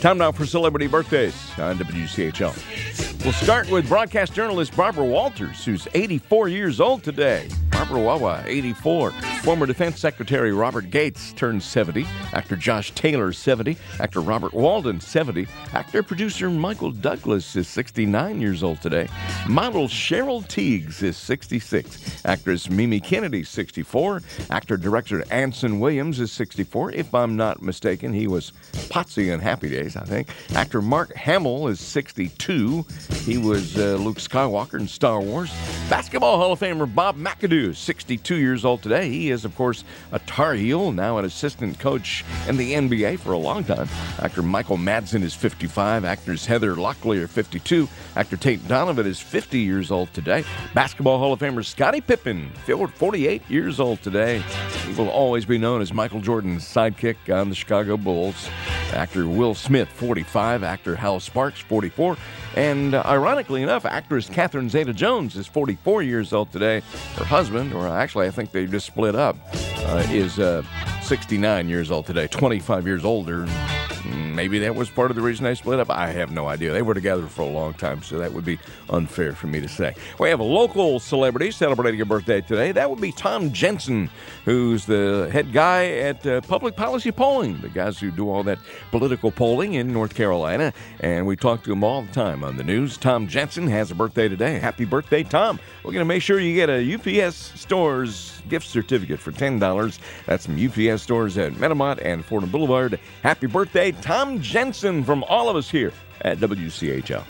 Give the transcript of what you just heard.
Time now for celebrity birthdays on WCHL. We'll start with broadcast journalist Barbara Walters, who's 84 years old today. Barbara Wawa, 84. Former Defense Secretary Robert Gates turns 70. Actor Josh Taylor, 70. Actor Robert Walden, 70. Actor-producer Michael Douglas is 69 years old today. Model Cheryl Teagues is 66. Actress Mimi Kennedy, 64. Actor-director Anson Williams is 64. If I'm not mistaken, he was Potsy in Happy Days, I think. Actor Mark Hamill is 62. He was Luke Skywalker in Star Wars. Basketball Hall of Famer Bob McAdoo is 62 years old today. He is, of course, a Tar Heel, now an assistant coach in the NBA for a long time. Actor Michael Madsen is 55. Actors Heather Locklear, 52. Actor Tate Donovan is 50 years old today. Basketball Hall of Famer Scottie Pippen, 48 years old today. He will always be known as Michael Jordan's sidekick on the Chicago Bulls. Actor Will Smith, 45. Actor Hal Sparks, 44. And ironically enough, actress Catherine Zeta-Jones is 44 years old today. Her husband, or actually I think they just split up, is 69 years old today, 25 years older. Maybe that was part of the reason they split up. I have no idea. They were together for a long time, so that would be unfair for me to say. We have a local celebrity celebrating a birthday today. That would be Tom Jensen, who's the head guy at Public Policy Polling, the guys who do all that political polling in North Carolina. And we talk to him all the time on the news. Tom Jensen has a birthday today. Happy birthday, Tom. We're going to make sure you get a UPS Stores gift certificate for $10. That's from UPS Stores at Metamont and Fordham Boulevard. Happy birthday, Tom Jensen, from all of us here at WCHL.